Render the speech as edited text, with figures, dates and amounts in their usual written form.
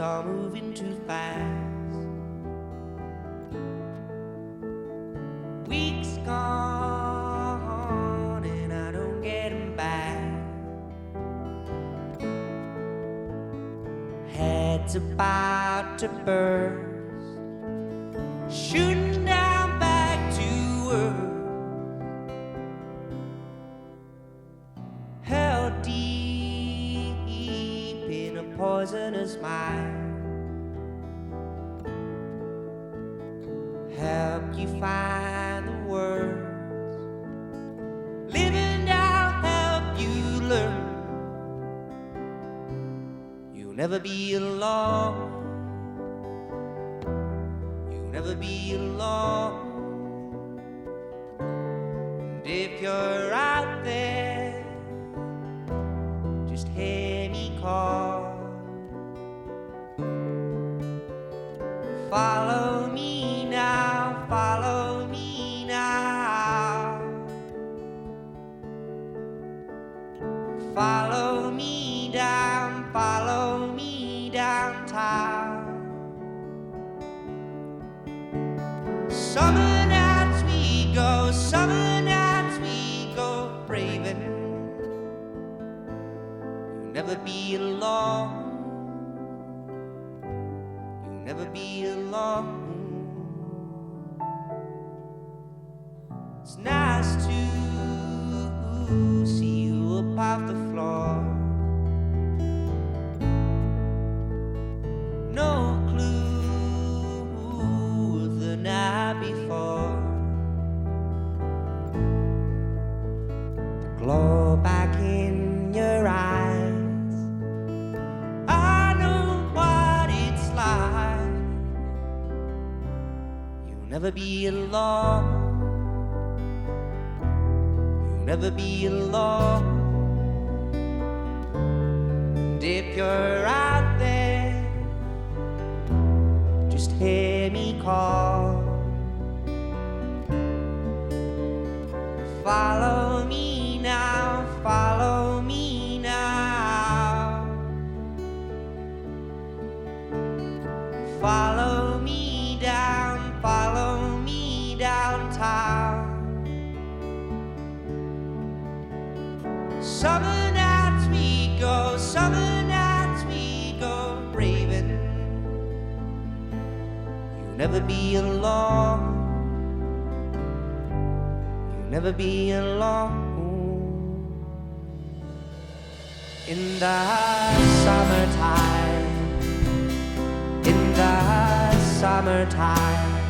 are moving too fast. Weeks gone and I don't get them back. Head's about to burst, shooting down back to earth. Held deep in a poisonous mind. Help you find the words, living down, help you learn. You'll never be alone. You'll never be alone. And if you're out there, just hear me call. Follow me now, follow me now. Follow me downtown. Summer nights we go, summer nights we go raving. You'll never be alone. You'll never be alone. It's nice to see you up off the floor. No clue of the night before. The glow back in your eyes, I know what it's like. You'll never be alone. You'll never be alone. And if you're out there, just hear me call. Follow me now, follow me now. Follow me downtown. Summer nights we go, summer nights we go raving. You'll never be alone. You'll never be alone. In the summertime, in the summertime.